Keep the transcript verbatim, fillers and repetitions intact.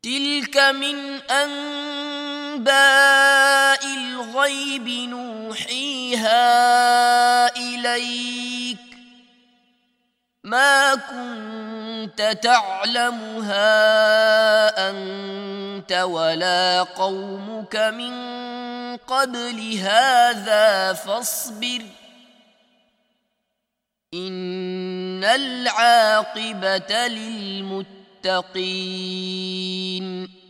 تلك من أنباء الغيب نوحيها إليك ما كنت تعلمها أنت ولا قومك من قبل هذا فاصبر إن العاقبة للمتقين